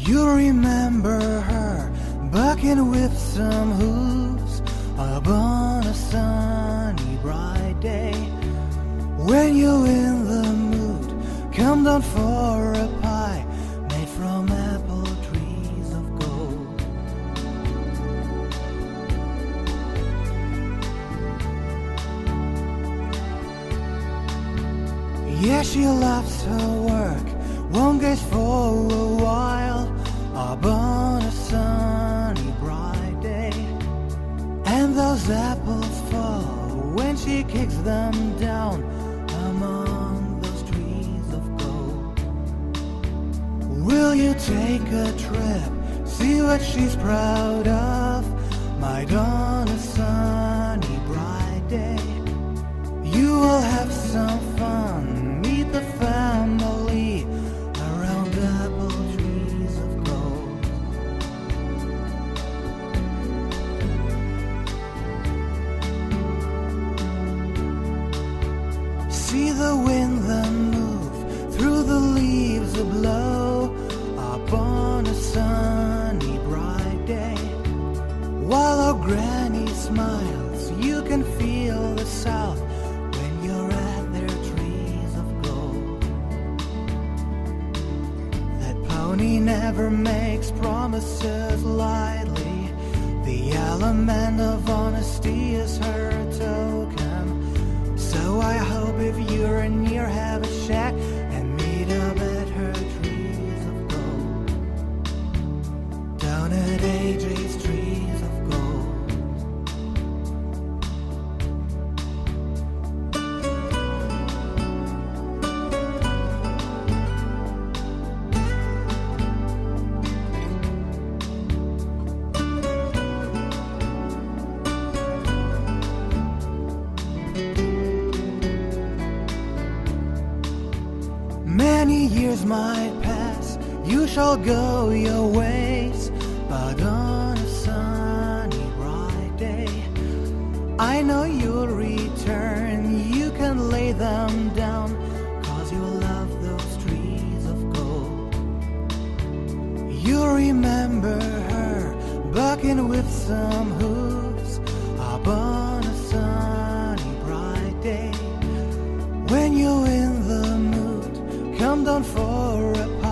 You remember her bucking with some hooves up on a sunny bright day. When you're in the mood, come down for a pie made from apple trees of gold. Yeah, she loves her work, won't gaze for a while up on a sunny bright day. And those apples fall when she kicks them down among those trees of gold. Will you take a trip, see what she's proud of, might on a sunny bright day? You will have some fun, meet the family around apple trees of gold. See the wind then move through the leaves a blow up on a sunny bright day. While our granny smiles, you can feel the south when you're at their trees of gold. That pony never makes promises lightly. The element of honesty is her token. So I hope if you're near, have a chat and meet up at her trees of gold. Down at AJ's trees of gold. Many years might pass, you shall go your ways, but on a sunny bright day, I know you'll return. You can lay them down, 'cause you love those trees of gold. You remember her bucking with some hooves up on a sunny bright day. When you're in the mood, come down for a